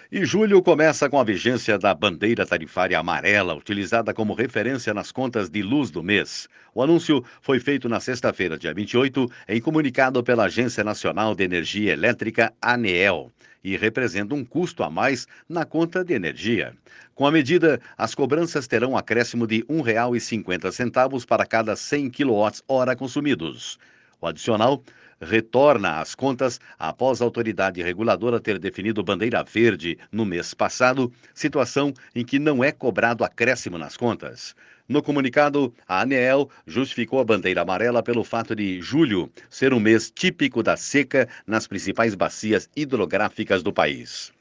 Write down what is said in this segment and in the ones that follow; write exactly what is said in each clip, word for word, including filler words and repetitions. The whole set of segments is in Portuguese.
E julho começa com a vigência da bandeira tarifária amarela, utilizada como referência nas contas de luz do mês. O anúncio foi feito na sexta-feira, dia vinte e oito, em comunicado pela Agência Nacional de Energia Elétrica, ANEEL, e representa um custo a mais na conta de energia. Com a medida, as cobranças terão um acréscimo de um real e cinquenta centavos para cada cem quilowatt-hora consumidos. O adicional retorna às contas após a autoridade reguladora ter definido bandeira verde no mês passado, situação em que não é cobrado acréscimo nas contas. No comunicado, a ANEEL justificou a bandeira amarela pelo fato de julho ser um mês típico da seca nas principais bacias hidrográficas do país.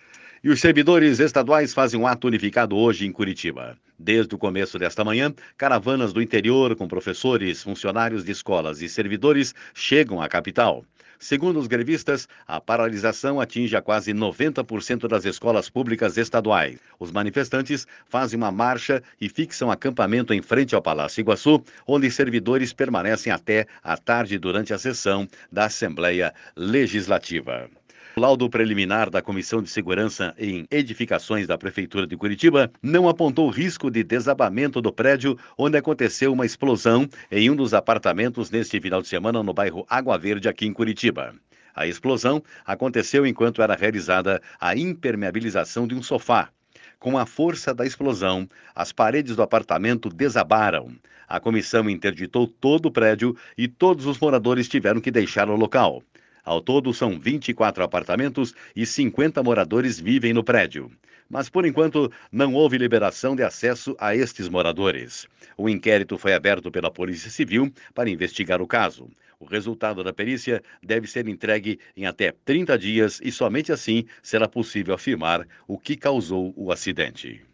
E os servidores estaduais fazem um ato unificado hoje em Curitiba. Desde o começo desta manhã, caravanas do interior com professores, funcionários de escolas e servidores chegam à capital. Segundo os grevistas, a paralisação atinge a quase noventa por cento das escolas públicas estaduais. Os manifestantes fazem uma marcha e fixam acampamento em frente ao Palácio Iguaçu, onde servidores permanecem até a tarde durante a sessão da Assembleia Legislativa. O laudo preliminar da Comissão de Segurança em Edificações da Prefeitura de Curitiba não apontou risco de desabamento do prédio onde aconteceu uma explosão em um dos apartamentos neste final de semana no bairro Água Verde, aqui em Curitiba. A explosão aconteceu enquanto era realizada a impermeabilização de um sofá. Com a força da explosão, as paredes do apartamento desabaram. A comissão interditou todo o prédio e todos os moradores tiveram que deixar o local. Ao todo, são vinte e quatro apartamentos e cinquenta moradores vivem no prédio. Mas, por enquanto, não houve liberação de acesso a estes moradores. O inquérito foi aberto pela Polícia Civil para investigar o caso. O resultado da perícia deve ser entregue em até trinta dias e somente assim será possível afirmar o que causou o acidente.